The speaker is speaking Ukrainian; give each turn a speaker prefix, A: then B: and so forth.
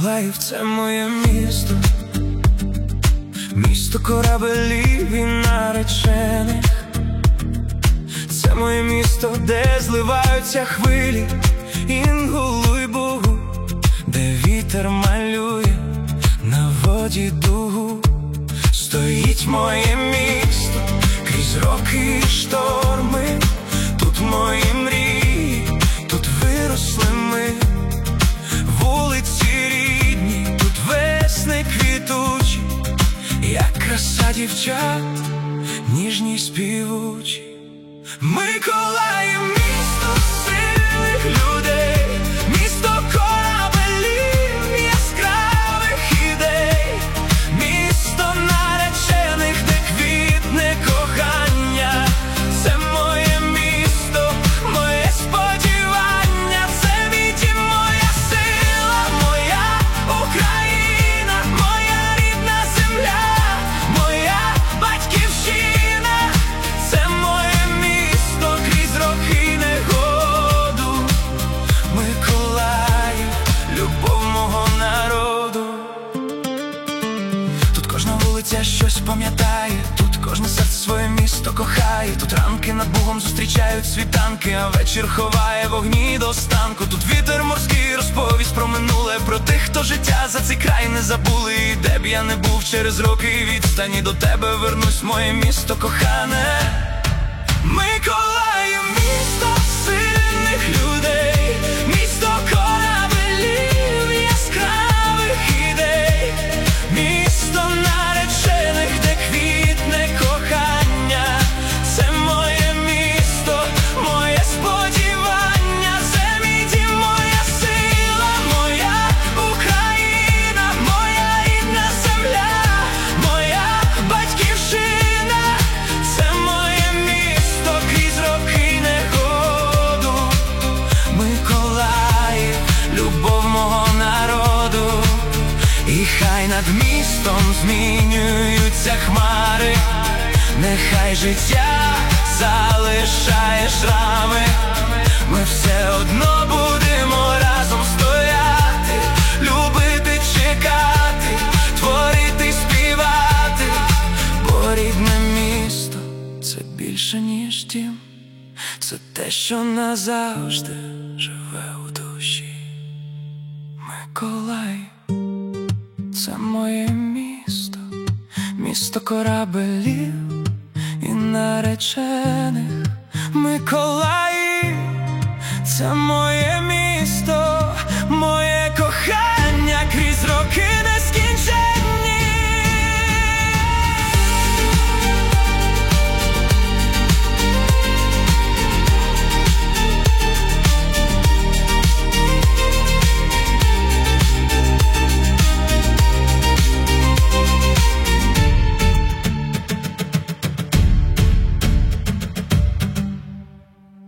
A: Миколаїв — це моє місто, місто корабелів і наречених. Це моє місто, де зливаються хвилі Інгулу й Бугу, де вітер малює на воді дугу. Стоїть моє місто крізь роки і шторми. Тут мої мрії, тут виросли ми. Вулиці рідні, тут весни квітучі, як краса дівчат, ніжні й співучі. Миколаїв — місто сильних людей, місто корабелів, яскравих ідей, місто наречених, де квітне кохання. Це моє місто, моє сподівання, це мій дім, моя сила, моя Україна, моя рідна земля, моя батьківщина. Це моє місто крізь роки негоду. Миколаїв — любов мого народу. Тут кожна вулиця щось пам'ятає, тут кожне серце своє місто кохає. Тут ранки над Бугом зустрічають світанки, а вечір ховає вогні до станку. Тут вітер морський, розповість про минуле, про тих, хто життя за цей край не забули. І де б я не був через роки і відстані, до тебе вернусь, моє місто кохане. Миколаїв — місто сильних людей, місто корабелів, яскравих ідей, місто наречених, де квітне кохання. Це моє місто, моє сподівання, це мій дім, моя сила, моя Україна, моя рідна земля, моя батьківщина. Це моє місто крізь роки негоду. Миколаїв — любов мого народу. І хай над містом змінюються хмари, нехай життя залишає шрами, ми все одно будемо разом стояти, любити, чекати, творити, співати. Бо рідне місто — це більше, ніж дім, це те, що назавжди живе у душі. Миколаїв — це моє місто, місто корабелів і наречених. Миколаїв — це моє місто.